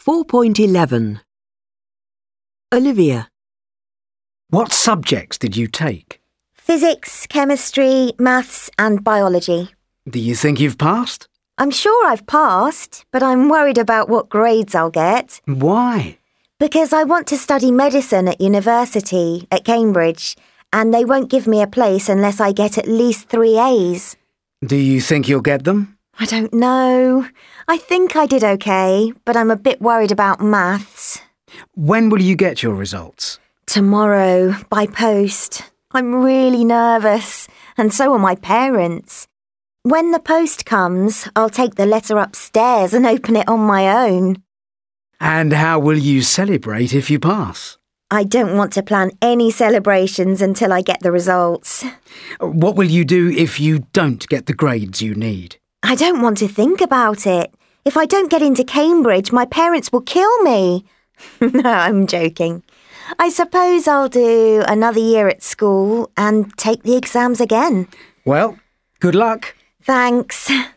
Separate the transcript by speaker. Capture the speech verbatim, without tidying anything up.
Speaker 1: four point eleven. Olivia.
Speaker 2: What subjects did you take?
Speaker 3: Physics, chemistry, maths and biology.
Speaker 2: Do you think you've passed?
Speaker 3: I'm sure I've passed, but I'm worried about what grades I'll get.
Speaker 2: Why?
Speaker 3: Because I want to study medicine at university, at Cambridge, and they won't give me a place unless I get at least three A's.
Speaker 2: Do you think you'll get them?
Speaker 3: I don't know. I think I did okay, but I'm a bit worried about maths.
Speaker 2: When will you get your results?
Speaker 3: Tomorrow, by post. I'm really nervous, and so are my parents. When the post comes, I'll take the letter upstairs and open it on my own.
Speaker 2: And how will you celebrate if you pass?
Speaker 3: I don't want to plan any celebrations until I get the results.
Speaker 2: What will you do if you don't get the grades you need?
Speaker 3: I don't want to think about it. If I don't get into Cambridge, my parents will kill me. No, I'm joking. I suppose I'll do another year at school and take the exams again.
Speaker 2: Well, good luck.
Speaker 3: Thanks.